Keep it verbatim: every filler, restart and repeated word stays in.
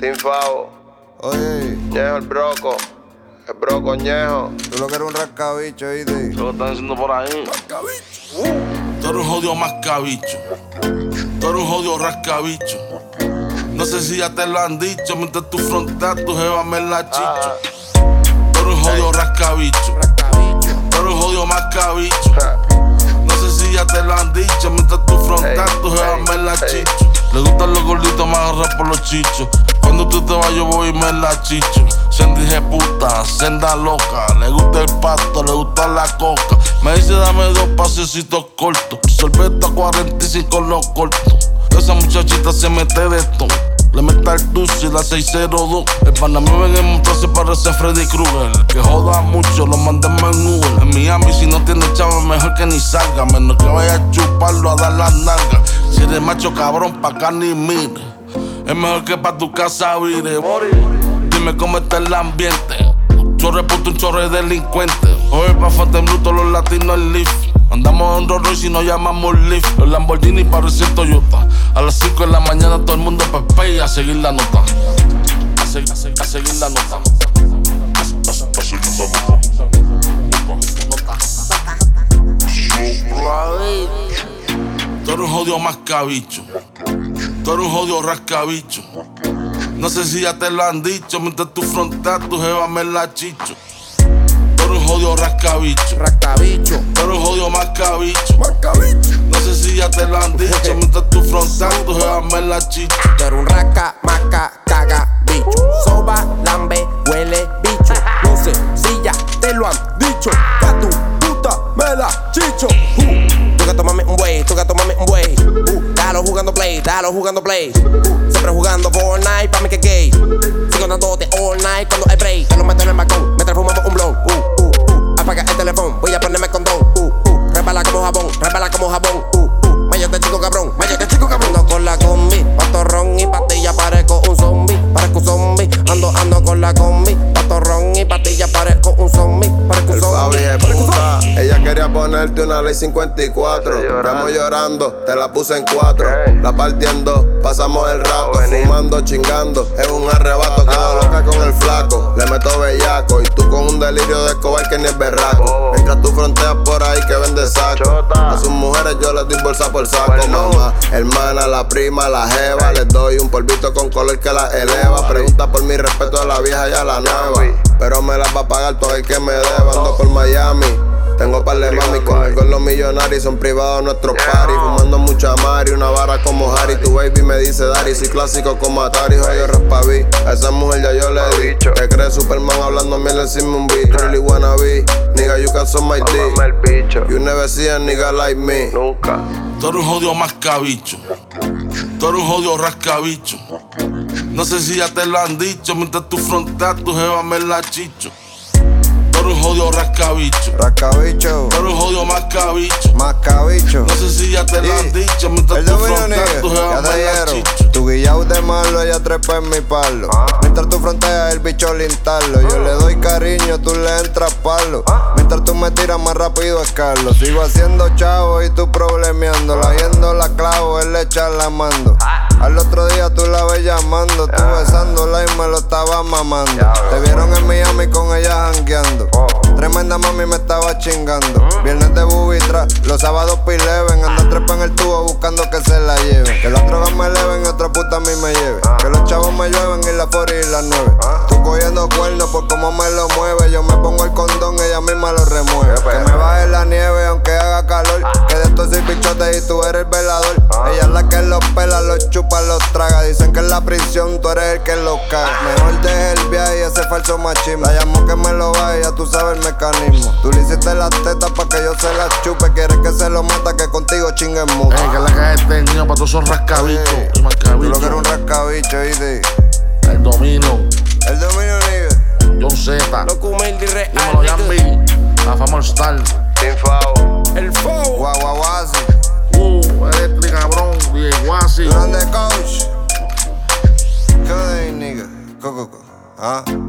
Team Favo. Oye, Ñejo el broco. El broco Ñejo. tú lo que eres un rascabicho, ¿oíste? ¿Qué lo están diciendo por ahí? Rascabicho. Tú eres un jodido mascabicho. Tú eres un jodido rascabicho. No sé si ya te lo han dicho. Mientras tú fronteas, tu jeva me la chicho. Tú eres un jodido rascabicho. Tú eres un jodido mascabicho. No sé si ya te lo han dicho. Mientras tú fronteas, tu jeva me la chicho. Le gustan los gorditos, me agarran por los chichos. Cuando tú te vas yo voy y me la chicho. Senda dije puta, senda loca. Le gusta el pasto, le gusta la coca. Me dice dame dos pasecitos cortos. Sorbeta cuarenta y cinco los cortos. Esa muchachita se mete de esto. Le mete al dulce y la seis cero dos. El pana me ven en montar se parece Freddy Krueger. Que joda mucho, lo mandamos en Uber. En Miami si no tiene chavo mejor que ni salga. Menos que vaya a chuparlo a dar las nalgas. Si eres macho cabrón pa' acá ni mire. Es mejor que pa' tu casa vire. Dime cómo está el ambiente. Chorre puto, un chorre delincuente. Oye pa' Fontainebleau los latinos en Leaf. Andamos en Rolls Royce y nos llamamos Leaf. Los Lamborghini parecen Toyota. A las cinco de la mañana todo el mundo pepe y a seguir la nota. A, se, a, se, a seguir la nota. A, a, a seguir la nota. Nota. Tú eres un jodido mascabicho. Tú eres un jodido rascabicho. No sé si ya te lo han dicho. Mientras tú fronteas, tu jeva me la chicho. Tú eres un jodido rascabicho. Rascabicho. Tú eres un jodido mascabicho. Mascabicho. No sé si ya te lo han dicho. Mientras tú fronteas, tu jeva me la chicho. Tú eres un rasca, maca, caga, bicho. Soba, lambe, huele, bicho. No sé si ya te lo han dicho. Pa' tu puta me la chicho. Uh, tú que tomame un buey, tú que tomame un buey. Uh, dalo jugando play, dalo jugando play. Uh, siempre jugando Fortnite, pa' mí que gay. Sigo dándote all night cuando hay break. Te lo meto en el balcón, mientras fumamos un blow. Uh, uh, uh, apaga el teléfono, voy a ponerme condón. Uh, uh, resbala como jabón, resbala como jabón. Uh, uh, mayote chico cabrón, mayote chico cabrón. Ando con la combi, patorrón y pastilla, parezco un zombie, parezco un zombie. Ando, ando con la combi, patorrón y pastilla, parezco un zombie, parezco un El Fabi zombie. es puta. Ella quería ponerte una ley cincuenta y cuatro. Estamos llorando, te la puse en cuatro. La partiendo, pasamos el rato. Fumando, chingando, es un arrebato. Quedo loca con el flaco, le meto bellaco. Y tú con un delirio de Escobar que ni es berraco. Mientras tú fronteas por ahí que vende saco. A sus mujeres yo les doy bolsa por saco. Mamá, hermana, la prima, la jeva. Les doy un polvito con color que la eleva. Pregunta por mi respeto a la vieja y a la nueva. Pero me las va a pagar todo el que me deba. Ando por Miami. Tengo par de mami conmigo los millonarios, son privados nuestros paris. Fumando mucha mari, una vara como Harry. Tu baby me dice Dari, soy clásico como Atari. Yo raspaví, a esa mujer ya yo le di. Te crees Superman hablando miel encima un beat. Really wanna be, nigga you can suck my dick. You never see a nigga like me. Nunca. Tú eres un jodido mascabicho. Tú eres un jodido rascabicho. No sé si ya te lo han dicho. Mientras tú fronteas, tu jeva me la chicho. Tú eres un jodido rascabicho. Rascabicho. Tú eres un jodido mascabicho. Mascabicho. No sé si ya te lo han dicho. Mientras El tú dominio fronteas, nigga, tu jeva ya te me la dieron. chicho. Tu guillao de malo, ella trepa en mi palo. Mientras tú fronteas, el bicho le instalo. Yo le doy cariño, tú le entras palo. Mientras tú me tiras más rápido escalo. Sigo haciendo chavo y tú problemeando. La yendo la clavo, él le echa la mando. Al otro día tú la ves llamando. Tú besándola y me lo estaba mamando. Te vieron en Miami con ella jangueando. Tremenda mami me estaba chingando. Viernes de bubitra, los sábados pileven. Ando trepa en el tubo buscando que se la lleven. Que las drogas me eleven y otra puta a mí me lleve. Que los chavos me llueven y la fori y las nueve. Tú cogiendo cuernos por cómo me lo mueve. Yo me pongo el condón, ella misma lo remueve. Que me baje la nieve aunque haga calor. Que de estos soy bichote y tú eres el velador. Ella es la que los pela, los chupa, los traga. Dicen que en la prisión tú eres el que los caga. Mejor deje el viaje y ese falso machismo. La llamo que me lo baje, ya tú sabes el mecanismo. Tú le hiciste las tetas pa' que yo se las chupe. Quieres que se lo mata, que contigo chingue mucho. Ey, que la calle este niño pa' todos esos rascabichos. Y Tú mascabichos. lo que eres un rascabicho, ¿oíste? El dominio. El dominio nigga. John Z. Loco humilde y real. Dímelo, Yambi. La fama star. Team Favo. El Favo. Guaguaguasi. Uh, eléctrica, cabrón. D J Guasi. Grande coach. ¿Qué de ahí, nigga? Coco, coco. Ah.